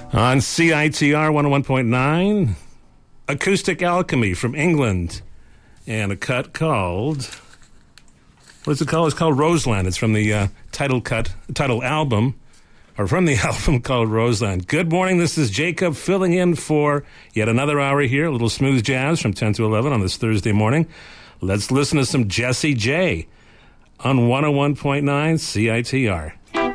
On CITR 101.9, Acoustic Alchemy from England, and a cut called, what's it called? It's called Roseland. It's from the title album, or from the album called Roseland. Good morning, this is Jacob filling in for yet another hour here, a little smooth jazz from 10 to 11 on this Thursday morning. Let's listen to some Jessie J on 101.9 CITR.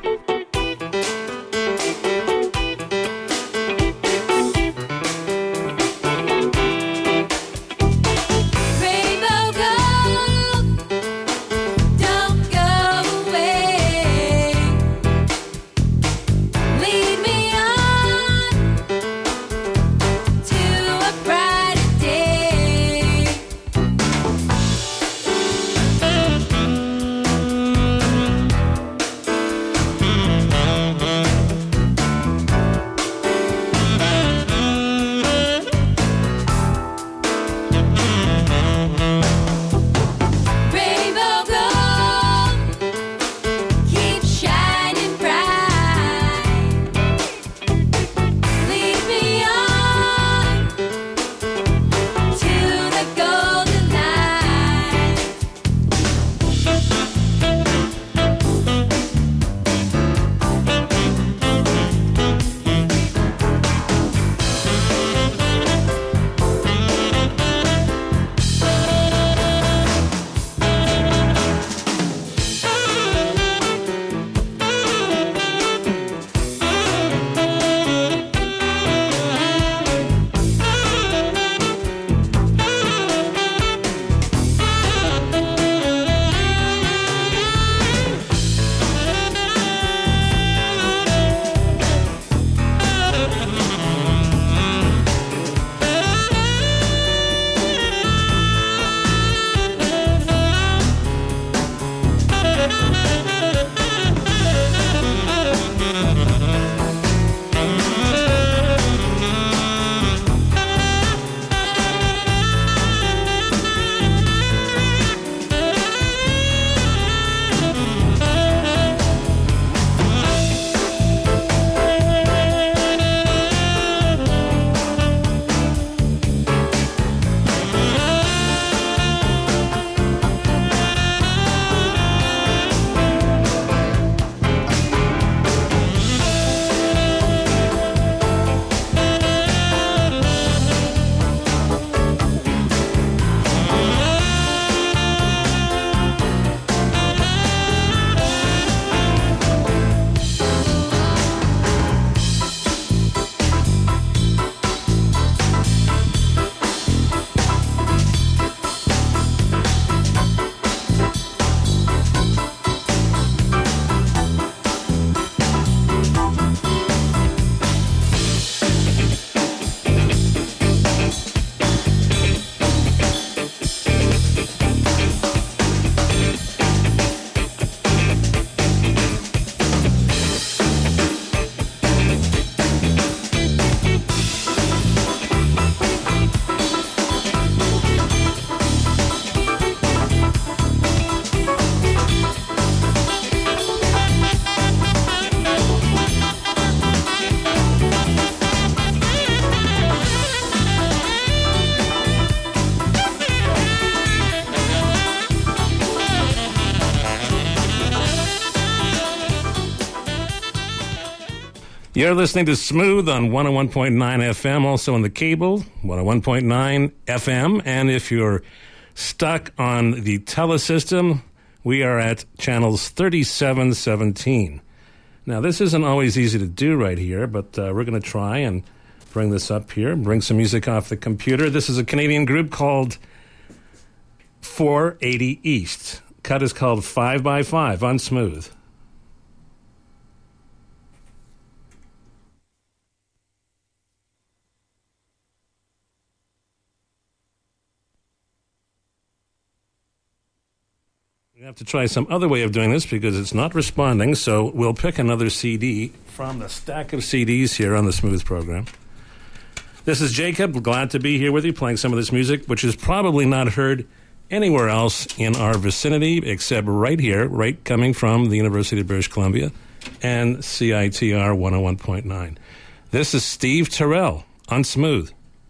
You're listening to Smooth on 101.9 FM, also on the cable, 101.9 FM. And if you're stuck on the telesystem, we are at channels 3717. Now, this isn't always easy to do right here, but we're going to try and bring this up here, bring some music off the computer. This is a Canadian group called 480 East. Cut is called 5x5 on Smooth. We have to try some other way of doing this because it's not responding, so we'll pick another CD from the stack of CDs here on the Smooth program. This is Jacob. Glad to be here with you playing some of this music, which is probably not heard anywhere else in our vicinity except right here, right coming from the University of British Columbia and CITR 101.9. This is Steve Terrell on Smooth.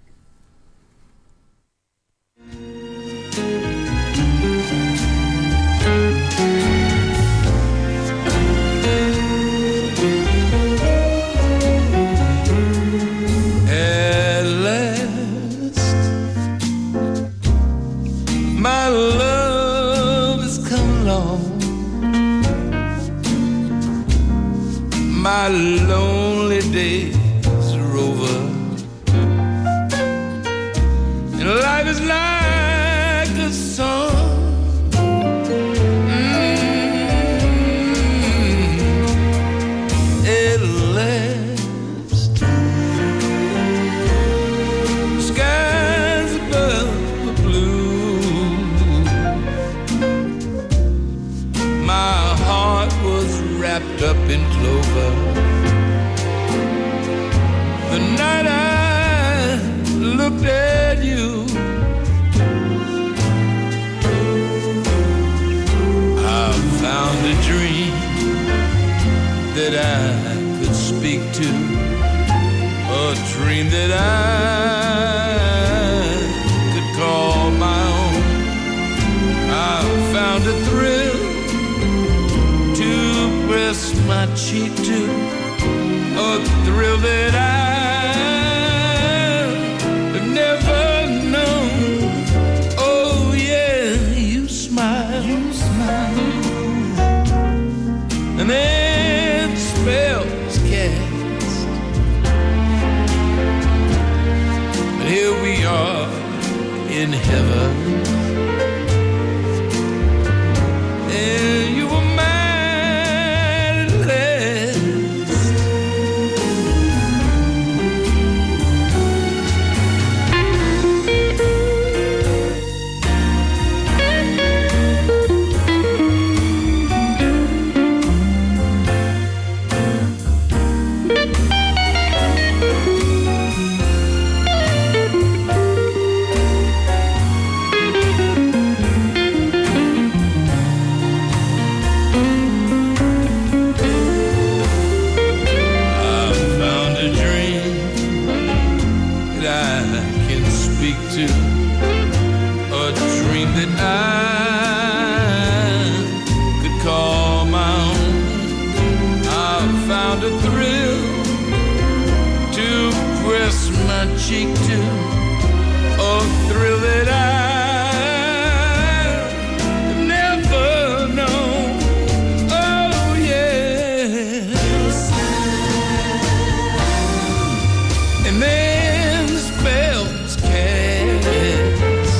At last, my love has come along. My lonely days are over, and life is like a song. At last, skies above are blue. My heart was wrapped up in clover the night I looked at you. I found a dream that I could speak to, a dream that I could call my own. I found a thrill to press my cheek to, a thrill that I've never known. Oh yeah, you smile, and then the spell's cast, and here we are in heaven, and you were mine at last. Cheek to a thrill that I've never known. Oh yes, and then the spell's cast,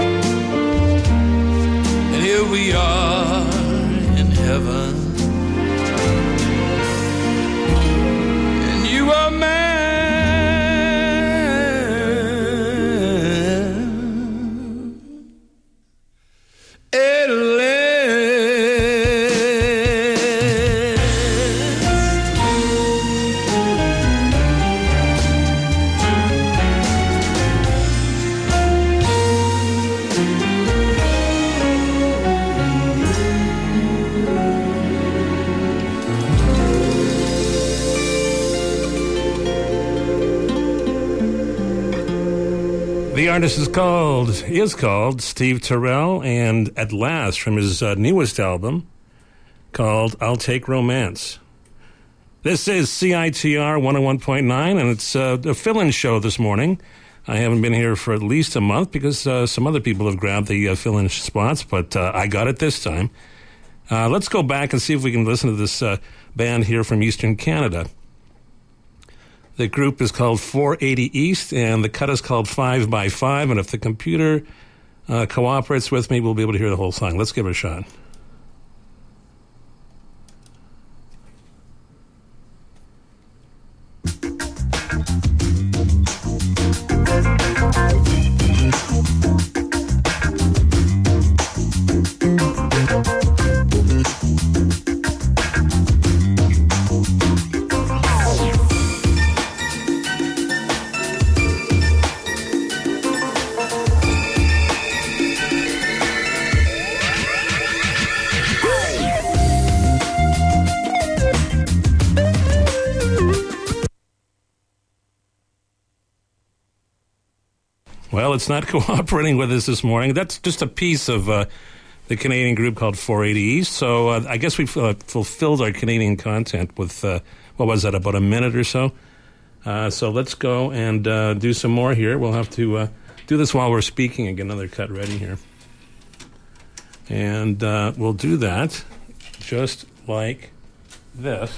and here we are in heaven, and you are mine. The artist is called Steve Terrell, and At Last from his newest album called I'll Take Romance. This is CITR 101.9, and it's a fill-in show this morning. I haven't been here for at least a month because some other people have grabbed the fill-in spots, but I got it this time. Let's go back and see if we can listen to this band here from Eastern Canada. The group is called 480 East, and the cut is called 5 by 5, and if the computer cooperates with me, we'll be able to hear the whole song. Let's give it a shot. Well, it's not cooperating with us this morning. That's just a piece of the Canadian group called 480 East. So I guess we've fulfilled our Canadian content with, what was that, about a minute or so? So let's go and do some more here. We'll have to do this while we're speaking and get another cut ready here. And we'll do that just like this.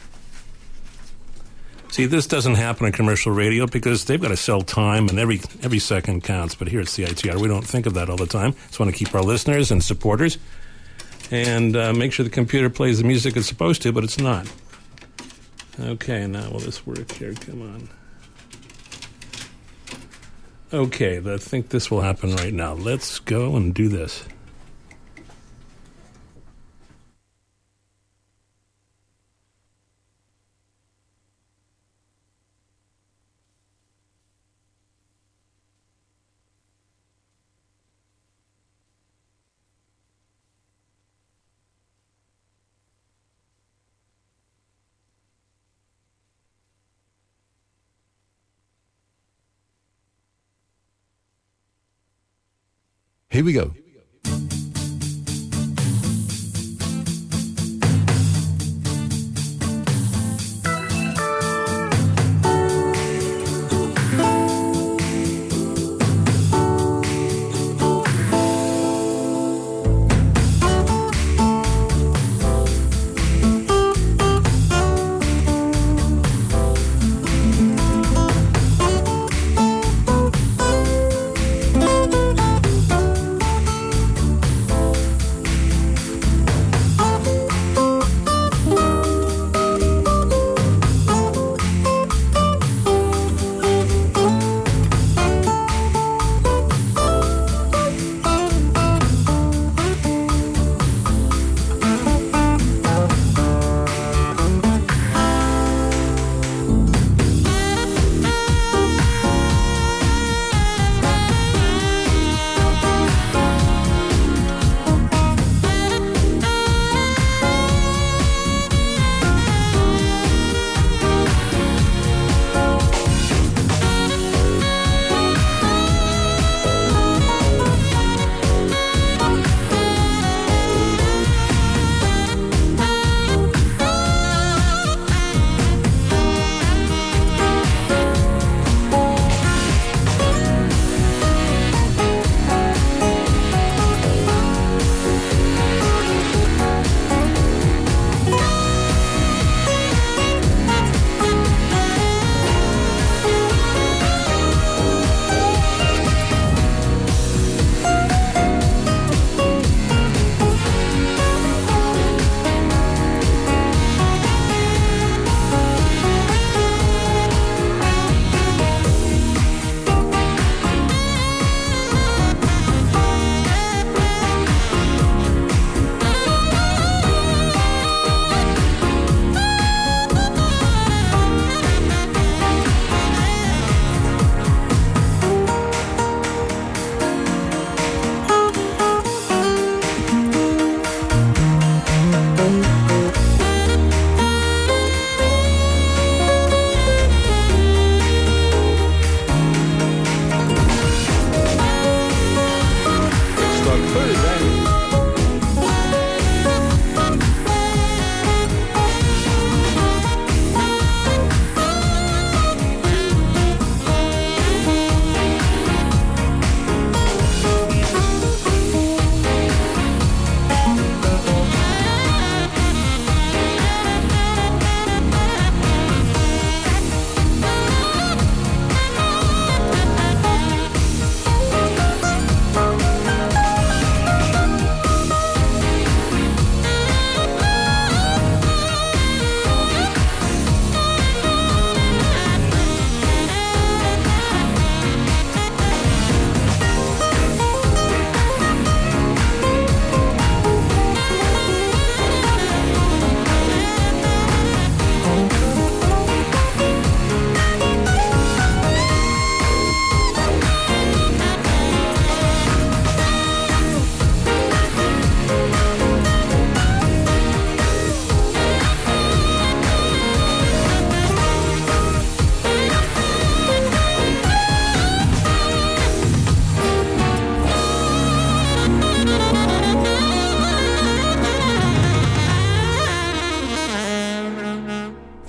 See, this doesn't happen on commercial radio because they've got to sell time and every second counts. But here at CITR, we don't think of that all the time. Just want to keep our listeners and supporters and make sure the computer plays the music it's supposed to, but it's not. Okay, now will this work here? Come on. Okay, I think this will happen right now. Let's go and do this. Here we go.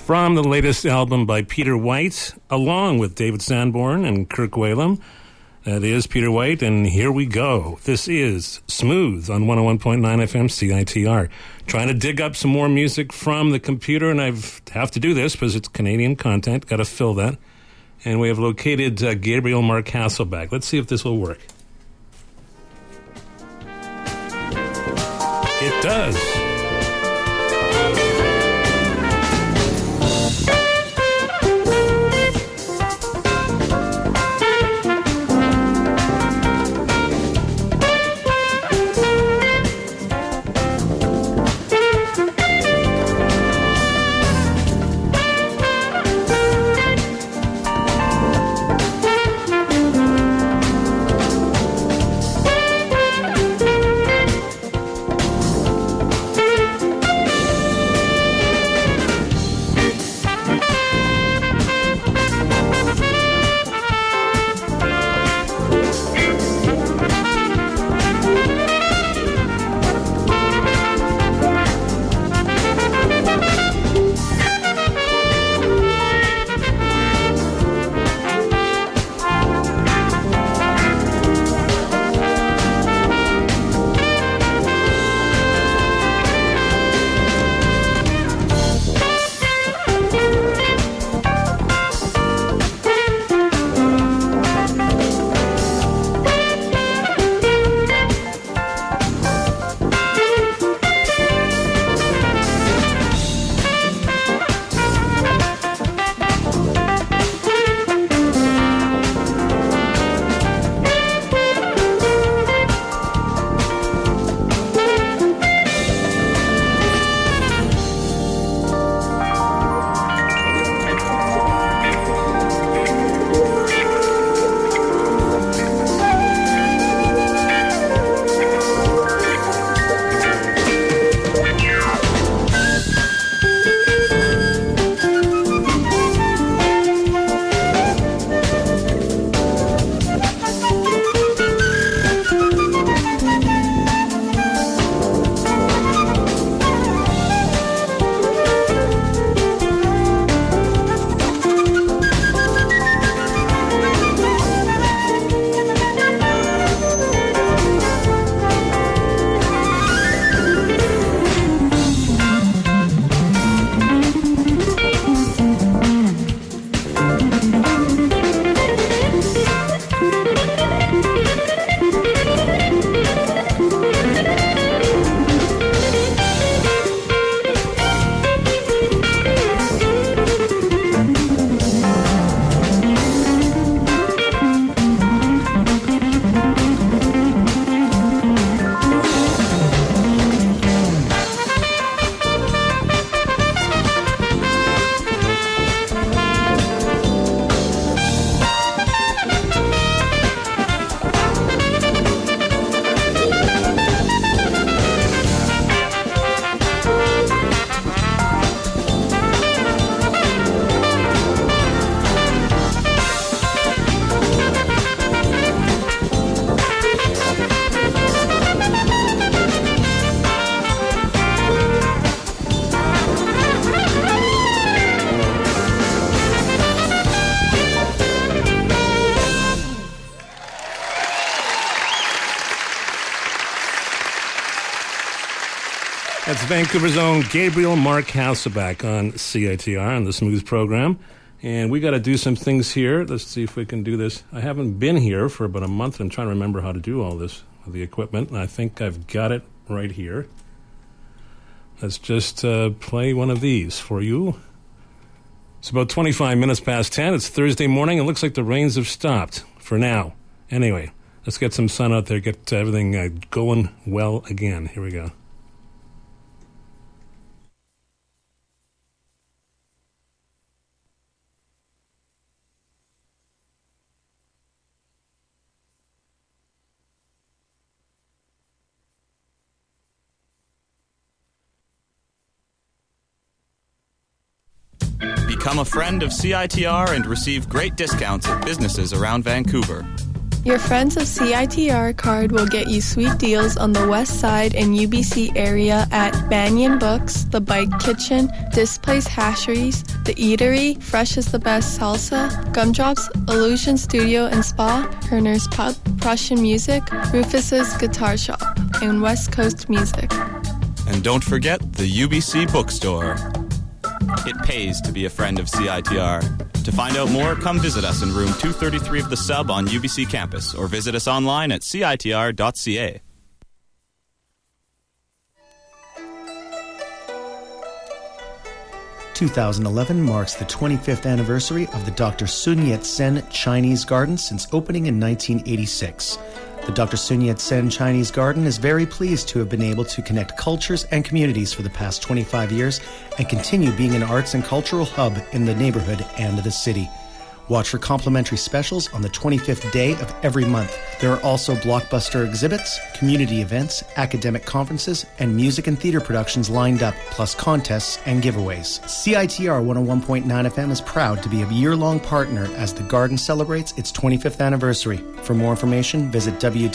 from the latest album by Peter White, along with David Sanborn and Kirk Whalum. That is Peter White, and here we go. This is Smooth on 101.9 FM CITR. Trying to dig up some more music from the computer, and I have to do this because it's Canadian content. Got to fill that. And we have located Gabriel Mark Hasselback. Let's see if this will work. It does. That's Vancouver's own Gabriel Mark Hasselback on CITR on the Smooth program. And we got to do some things here. Let's see if we can do this. I haven't been here for about a month. I'm trying to remember how to do all this with the equipment. And I think I've got it right here. Let's just play one of these for you. It's about 25 minutes past 10. It's Thursday morning. It looks like the rains have stopped for now. Anyway, let's get some sun out there, get everything going well again. Here we go. Become a friend of CITR and receive great discounts at businesses around Vancouver. Your Friends of CITR card will get you sweet deals on the West Side and UBC area at Banyan Books, The Bike Kitchen, Displays Hasheries, The Eatery, Fresh is the Best Salsa, Gumdrops, Illusion Studio and Spa, Herner's Pub, Prussian Music, Rufus's Guitar Shop, and West Coast Music. And don't forget the UBC Bookstore. It pays to be a friend of CITR. To find out more, come visit us in room 233 of the Sub on UBC campus or visit us online at citr.ca. ...2011 marks the 25th anniversary of the Dr. Sun Yat-sen Chinese Garden since opening in 1986. The Dr. Sun Yat-sen Chinese Garden is very pleased to have been able to connect cultures and communities for the past 25 years and continue being an arts and cultural hub in the neighborhood and the city. Watch for complimentary specials on the 25th day of every month. There are also blockbuster exhibits, community events, academic conferences, and music and theater productions lined up, plus contests and giveaways. CITR 101.9 FM is proud to be a year-long partner as the garden celebrates its 25th anniversary. For more information, visit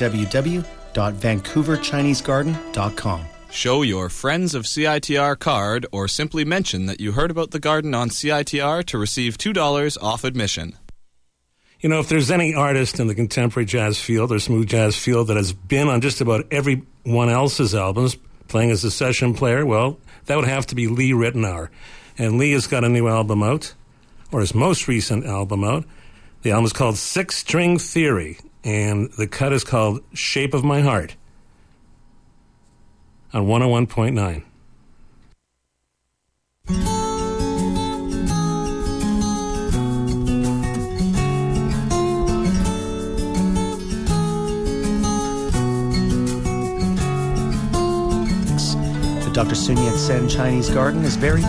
www.vancouverchinesegarden.com. Show your Friends of CITR card or simply mention that you heard about the garden on CITR to receive $2 off admission. You know, if there's any artist in the contemporary jazz field or smooth jazz field that has been on just about everyone else's albums, playing as a session player, well, that would have to be Lee Ritenour. And Lee has got a new album out, or his most recent album out. The album is called Six String Theory, and the cut is called Shape of My Heart on 101.9. The Dr. Sun Yat-sen Chinese Garden is very...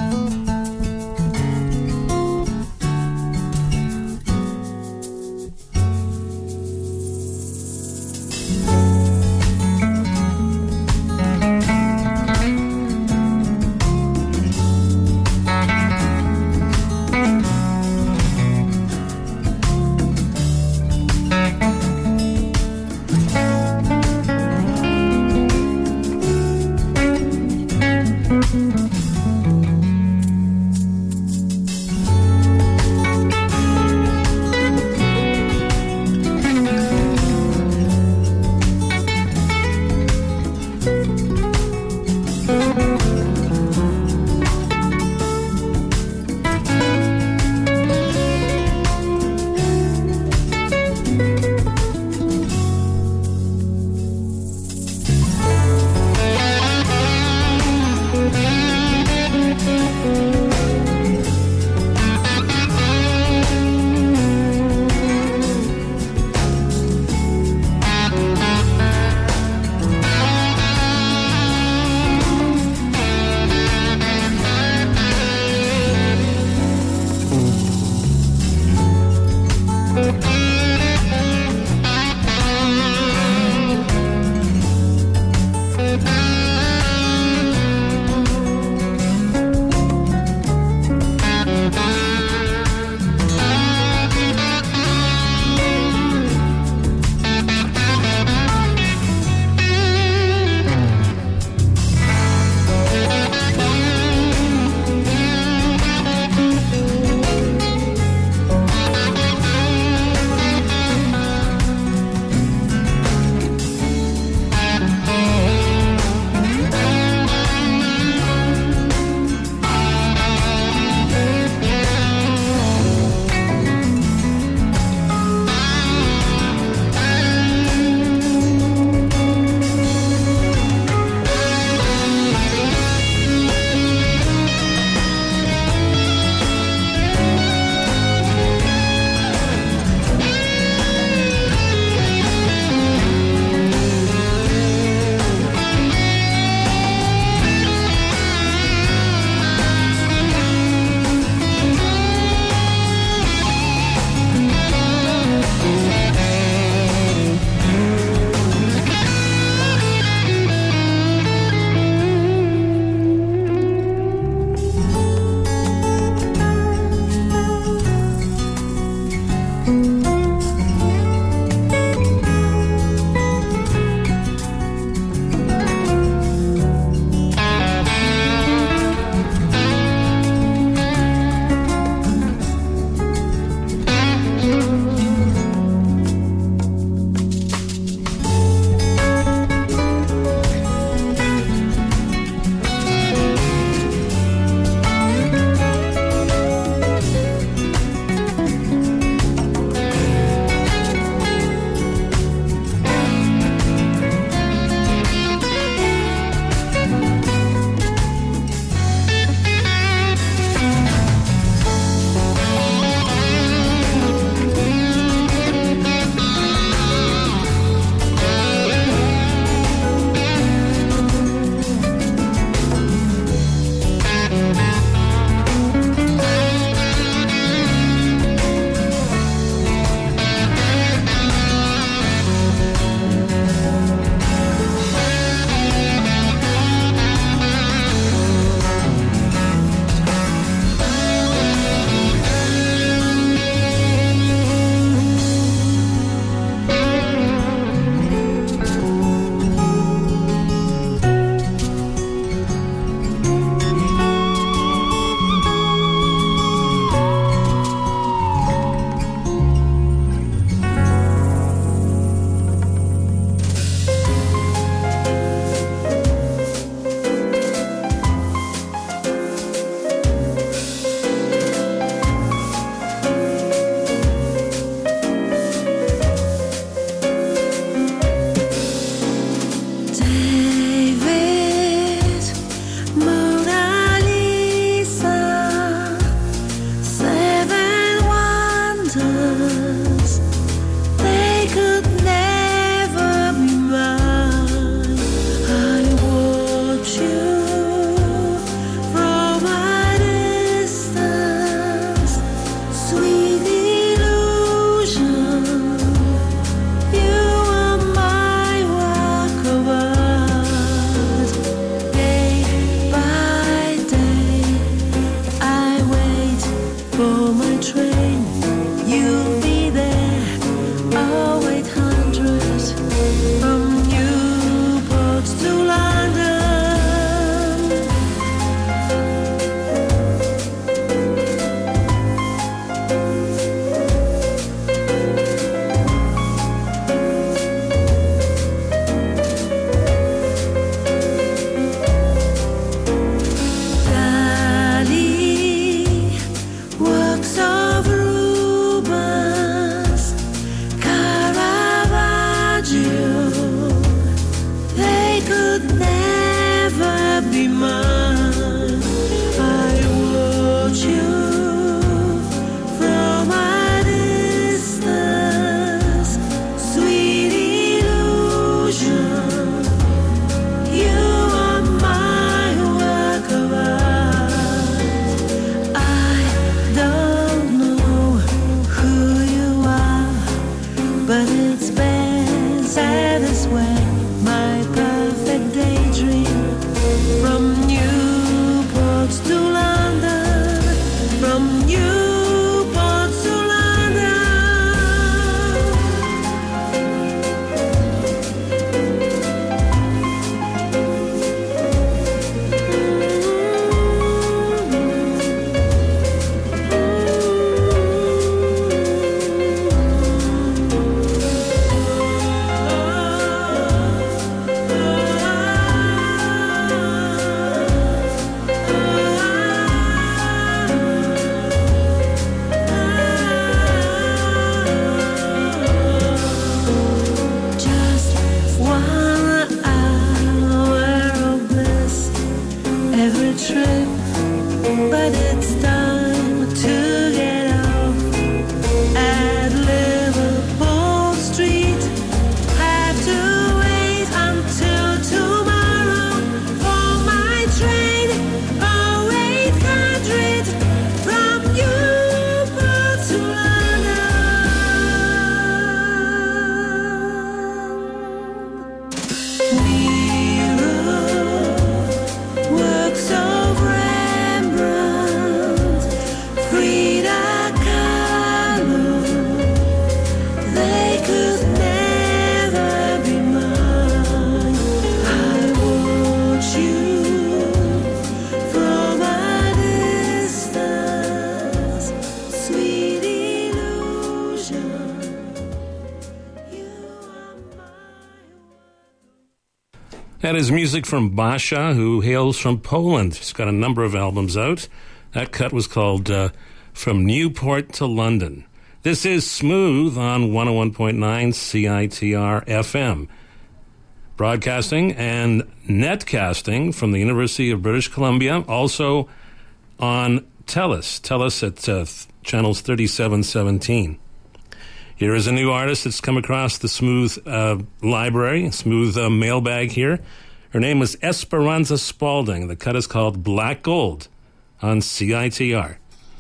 That is music from Basha, who hails from Poland. He's got a number of albums out. That cut was called From Newport to London. This is Smooth on 101.9 CITR FM. Broadcasting and netcasting from the University of British Columbia, also on TELUS. TELUS at channels 3717. Here is a new artist that's come across the Smooth library, Smooth mailbag here. Her name is Esperanza Spalding. The cut is called Black Gold on CITR.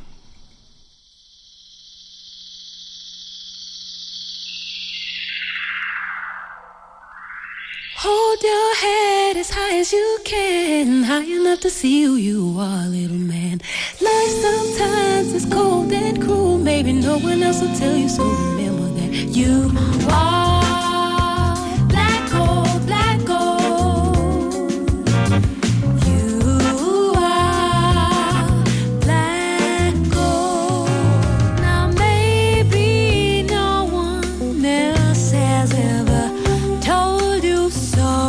Hold your head as high as you can, high enough to see who you are, little man. Life sometimes is cold and cruel, maybe no one else will tell you, so remember that you are black gold, black gold. You are black gold. Now maybe no one else has ever told you so,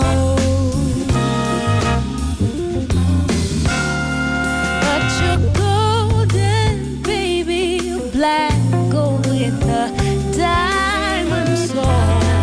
but you're golden, baby, black gold with a diamond soul.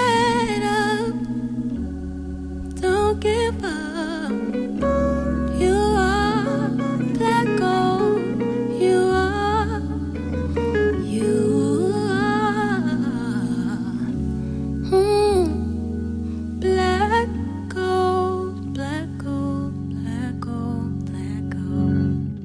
head up. Don't give up. You are black gold. You are. You are. Black gold, black gold, black gold, black gold.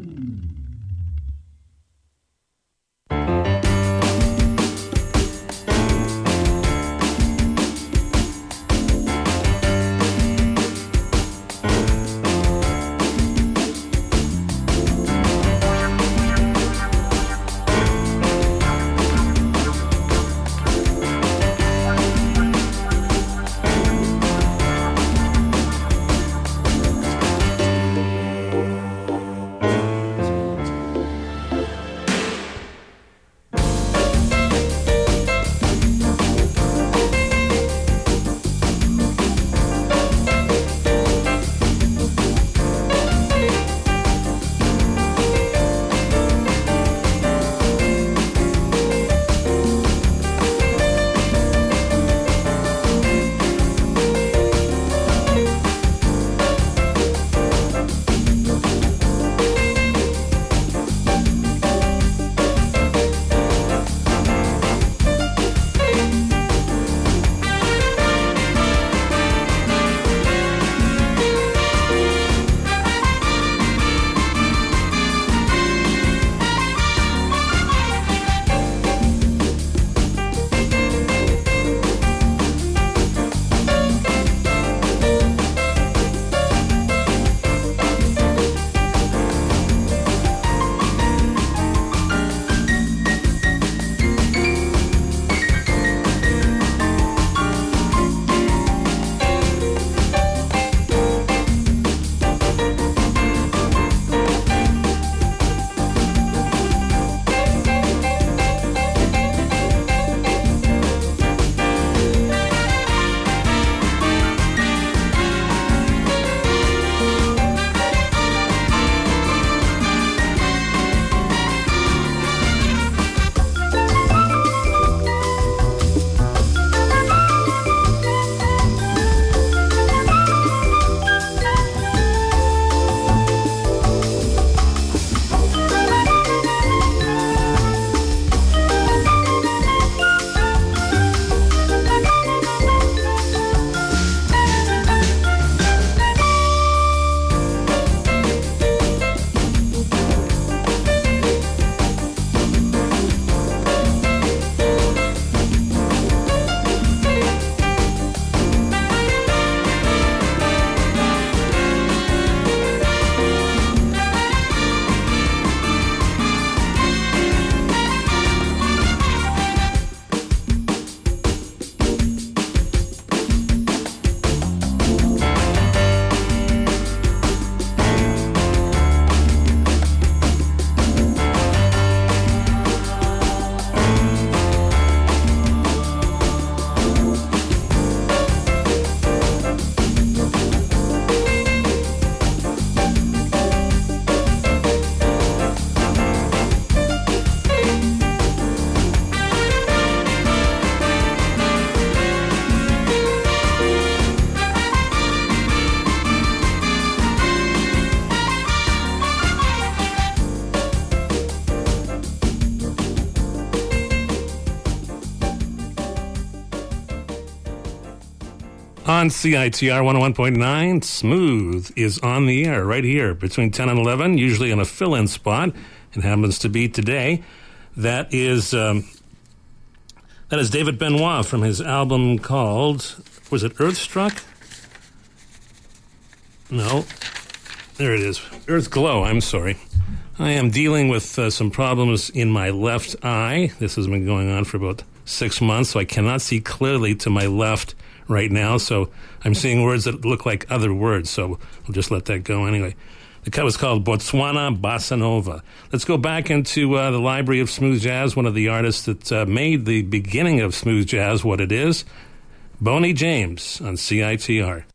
On CITR 101.9, Smooth is on the air right here between 10 and 11, usually in a fill-in spot. It happens to be today. That is David Benoit from his album called, was it Earthstruck? No. There it is. Earth Glow, I'm sorry. I am dealing with some problems in my left eye. This has been going on for about 6 months, so I cannot see clearly to my left right now, so I'm seeing words that look like other words, so we'll just let that go anyway. The cut was called Botswana Bossa Nova. Let's go back into the library of smooth jazz, one of the artists that made the beginning of smooth jazz what it is, Boney James on CITR.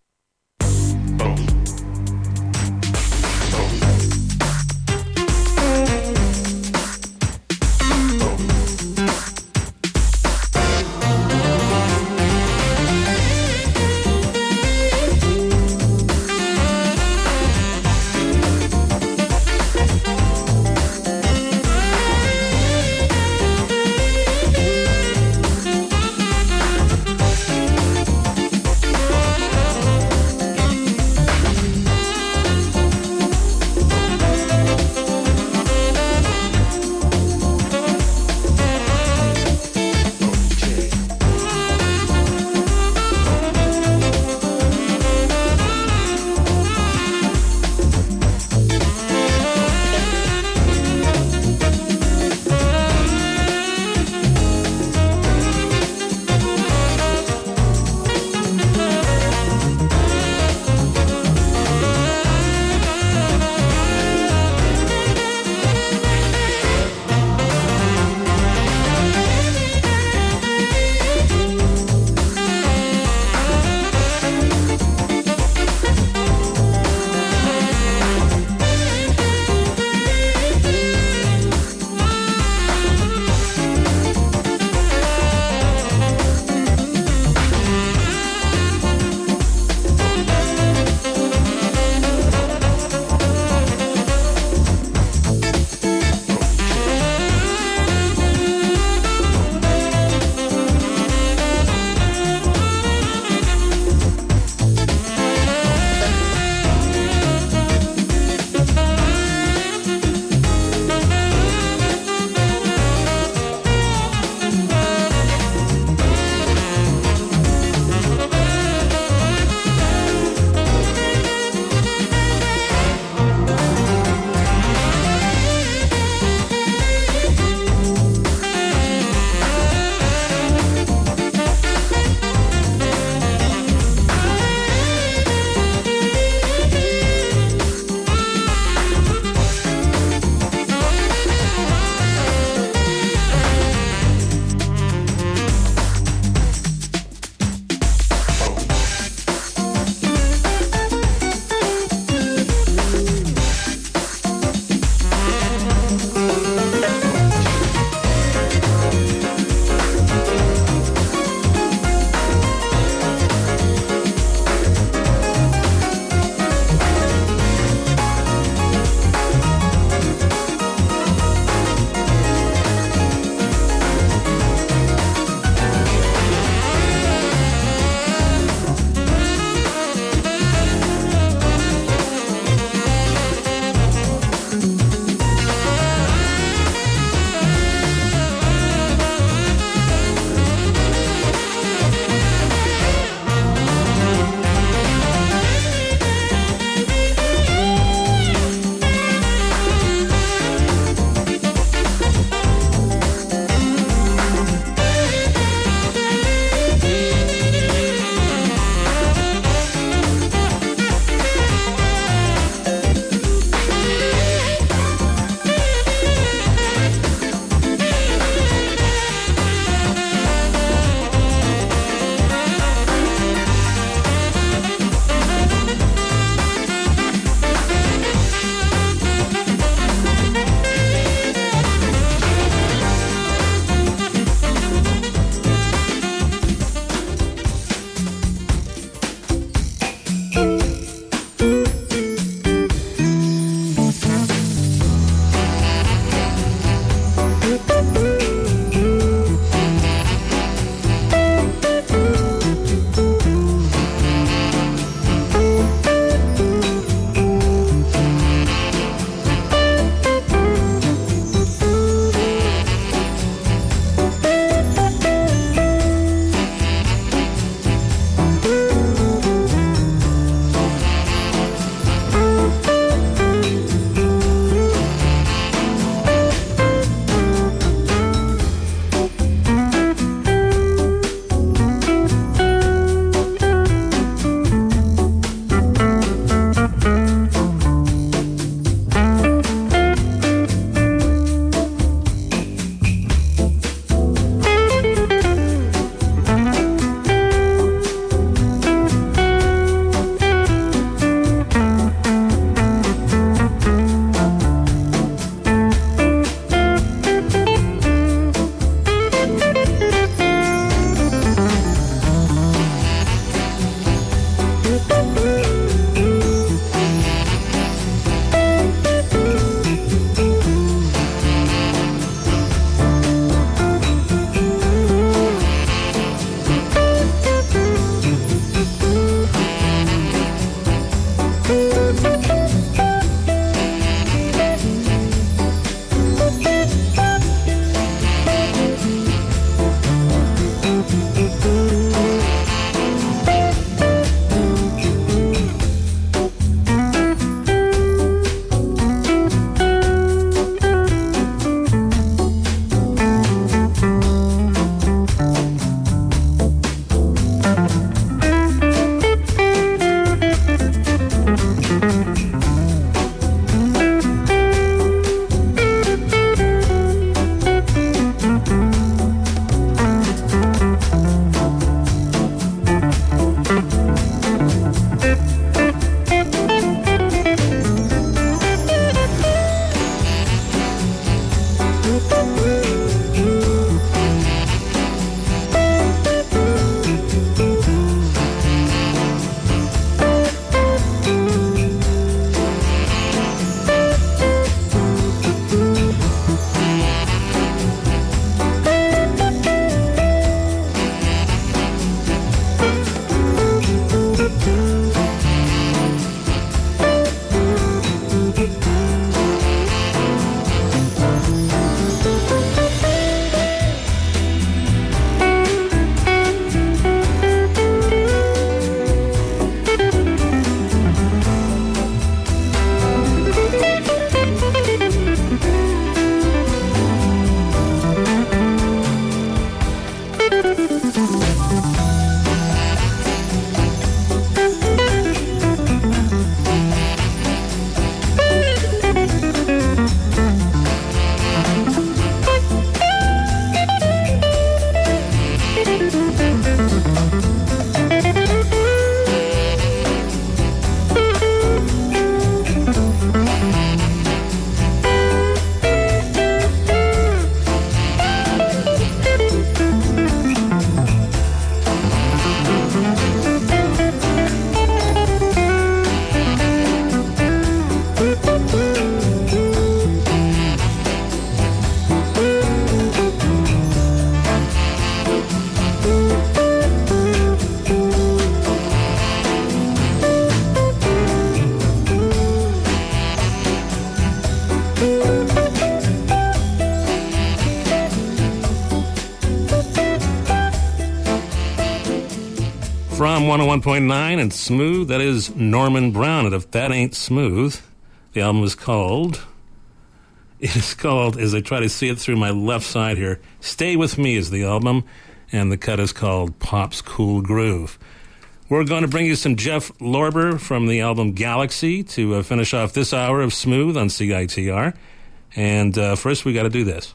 From 101.9 and Smooth, that is Norman Brown. And if that ain't smooth, the album is called, as I try to see it through my left side here, Stay With Me is the album, and the cut is called Pop's Cool Groove. We're going to bring you some Jeff Lorber from the album Galaxy to finish off this hour of Smooth on CITR. And first we got to do this.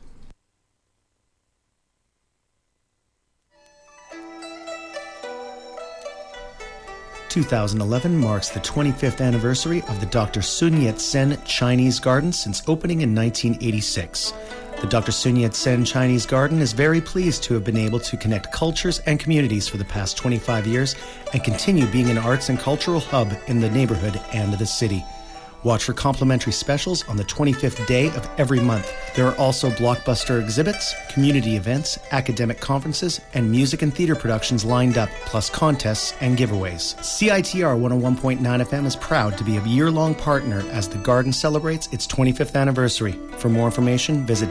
2011 marks the 25th anniversary of the Dr. Sun Yat-sen Chinese Garden since opening in 1986. The Dr. Sun Yat-sen Chinese Garden is very pleased to have been able to connect cultures and communities for the past 25 years and continue being an arts and cultural hub in the neighborhood and the city. Watch for complimentary specials on the 25th day of every month. There are also blockbuster exhibits, community events, academic conferences, and music and theater productions lined up, plus contests and giveaways. CITR 101.9 FM is proud to be a year-long partner as the garden celebrates its 25th anniversary. For more information, visit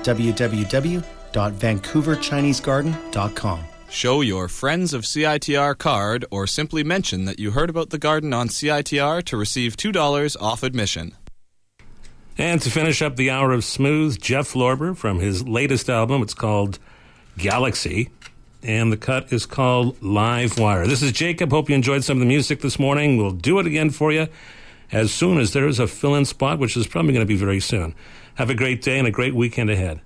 www.vancouverchinesegarden.com. Show your Friends of CITR card or simply mention that you heard about the garden on CITR to receive $2 off admission. And to finish up the hour of Smooth, Jeff Lorber from his latest album. It's called Galaxy, and the cut is called Live Wire. This is Jacob. Hope you enjoyed some of the music this morning. We'll do it again for you as soon as there is a fill-in spot, which is probably going to be very soon. Have a great day and a great weekend ahead.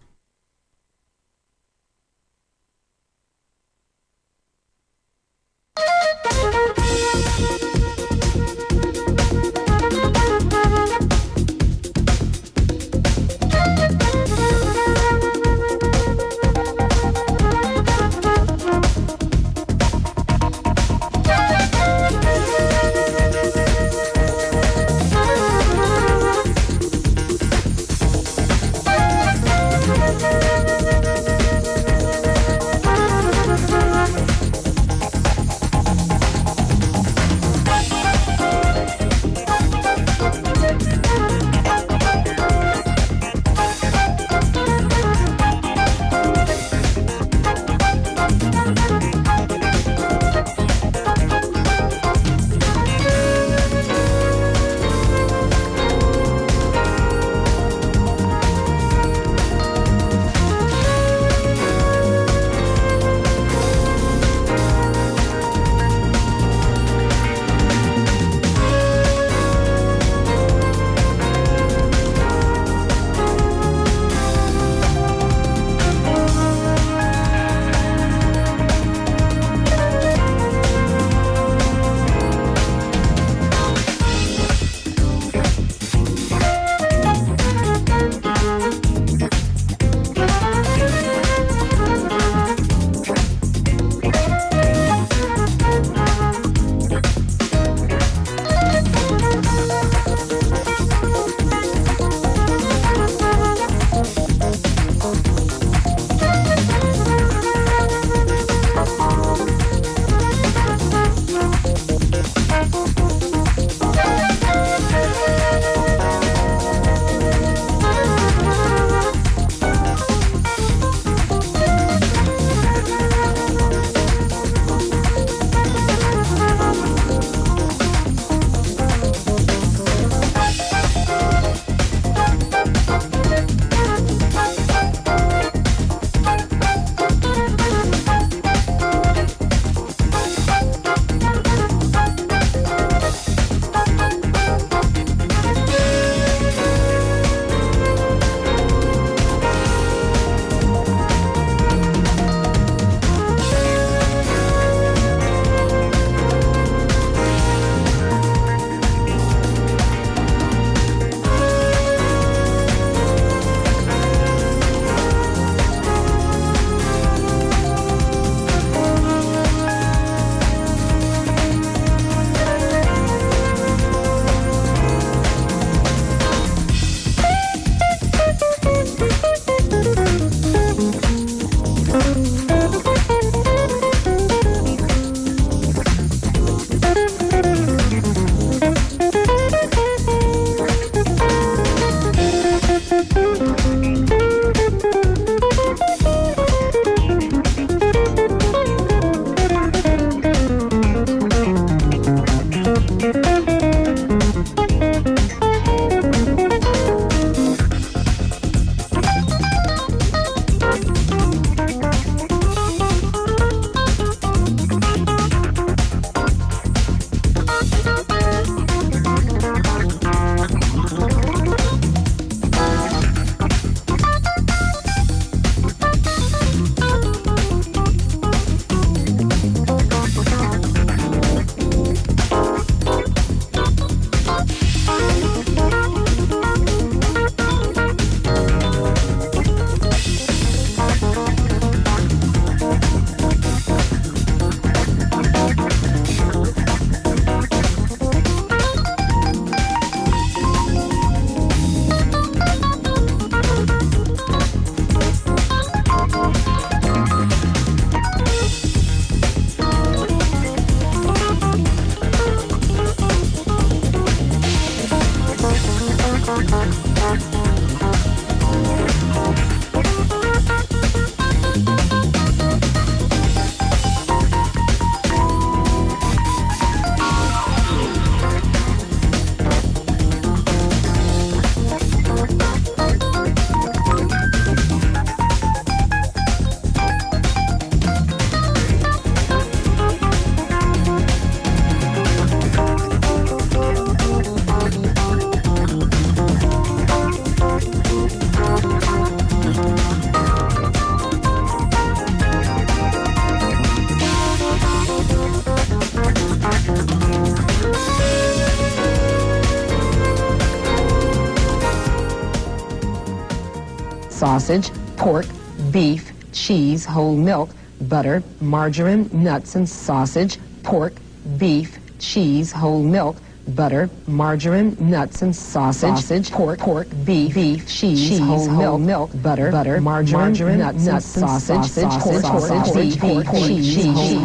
sausage, pork, beef, cheese, whole milk, butter, margarine, nuts, and sausage, pork, beef, cheese, whole milk, butter, margarine, nuts, and sausage, pork, beef, cheese, whole milk, butter, margarine, nuts, sausage, beef, cheese, whole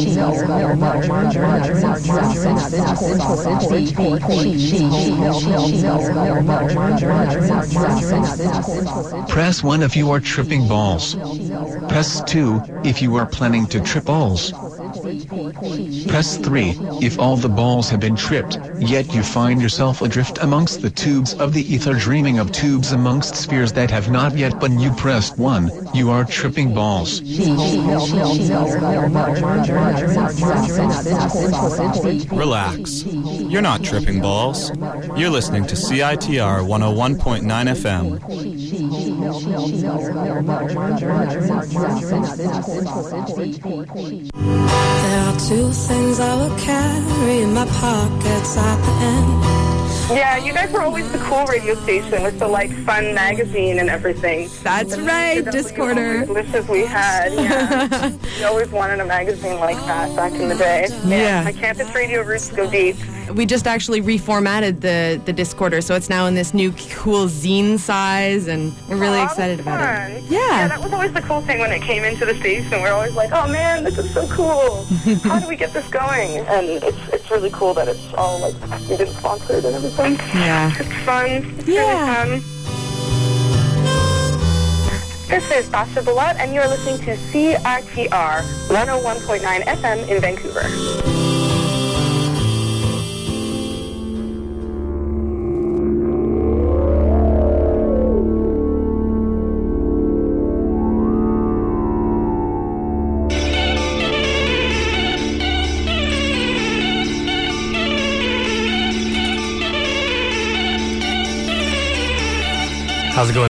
milk, Press 1 if you are tripping balls. Press 2 if you are planning to trip balls. Press 3 if all the balls have been tripped, yet you find yourself adrift amongst the tubes of the ether, dreaming of tubes amongst spheres that have not yet been. You pressed 1, you are tripping balls. Relax. You're not tripping balls. You're listening to CITR 101.9 FM. There are two things I will carry in my pockets at the end. Yeah, you guys were always the cool radio station with the fun magazine and everything. That's right, Discorder. Wishes we had. Yeah, we always wanted a magazine like that back in the day. Yeah. My campus radio roots go deep. We just actually reformatted the Discorder, so it's now in this new cool zine size, and we're really excited about it. Yeah, that was always the cool thing when it came into the station. We're always like, oh man, this is so cool. How do we get this going? And it's really cool that it's all student sponsored and everything. Yeah. It's fun. It's really fun. This is Sasha Balat, and you're listening to CITR 101.9 FM in Vancouver. How's it going,